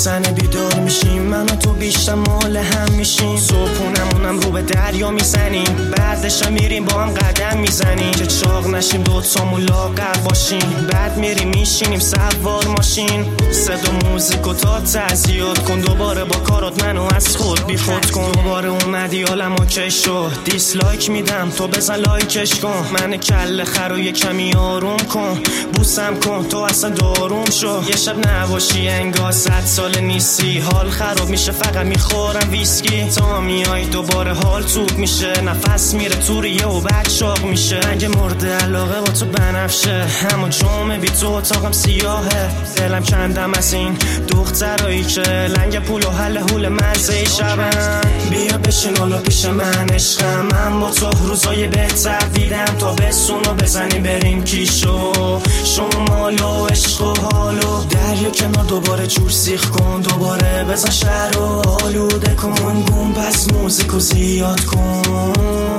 میزنه بیدار میشیم، من و تو بیشتر مال هم میشیم. صبحونمونم رو به دریا میزنیم، بعدش میریم با هم قدم میزنیم که چاق نشیم دوتامون لاغر باشیم. بعد میریم میشینیم سوار ماشین، صدا موزیک و تا تزیاد کن. دوباره با کارات منو از خود بی خود کن. دوباره اومدی حالم اوکی شد، دیسلایک میدم تو بزن لایکش کن. من کله خر و یه کمی آروم کن، بوسم کن تو اصلا داروم شو. یه شب نباشی انگار 100 سال نیستی، حال خراب میشه فقط میخورم ویسکی. تا میای دوباره حال توب میشه، نفس میره تو ریه و بعد شاق میشه. رنگ مورد علاقه با تو بنفشه، همون جمعه بی تو اتاقم سیاهه. دلم کندم از این دخترایی که لنگ پول و حل حول مزه شبن. بیا بشین حالا پیش من عشقم، من با تو روزای بهتر دیدم. تا بسونو بزنیم بریم کیشو شمال و عشق و حالو دریا کنار. دوباره جور سیخ کن، دوباره بزن شهر و آلوده کن. گم پس موزیکو زیاد کن.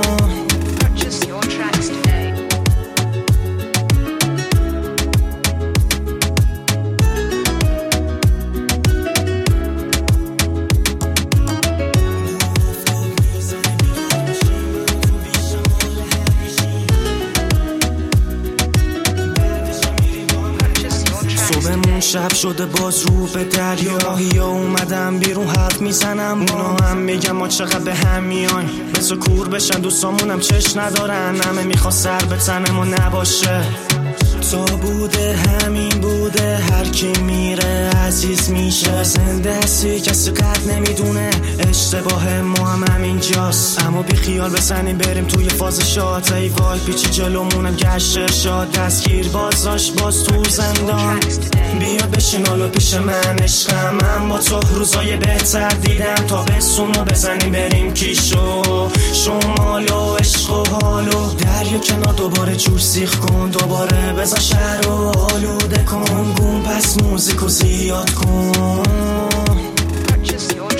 صبحمون شب شده باز رو به دریا، یا اومدم بیرون حرف میزنم. اونا هم میگم ما چقدر به هم میایم، بسا کور بشن دوستامونم چش ندارن. همه میخوا سر به تن ما نباشه، تا بوده همین بوده. هر کی میره عزیز میشه، زنده هستی کسی قد نمیدونه. اشتباه ما هم همینجاست، اما بی خیال بزنیم بریم توی فاز شاد. ای وای پیچی جلومونم گشت ارشاد، دستگیر بازاش باز تو زندان. بیا بشین حالا پیش من عشقم، من با تو روزای بهتر دیدم. تا بسونو بزنیم بریم کیشو شمال و عشق و حالو دریا کنار. دوباره جور سیخ کن، دوباره بزن شهر رو آلوده کن. گم پس موزیکو زیاد کن.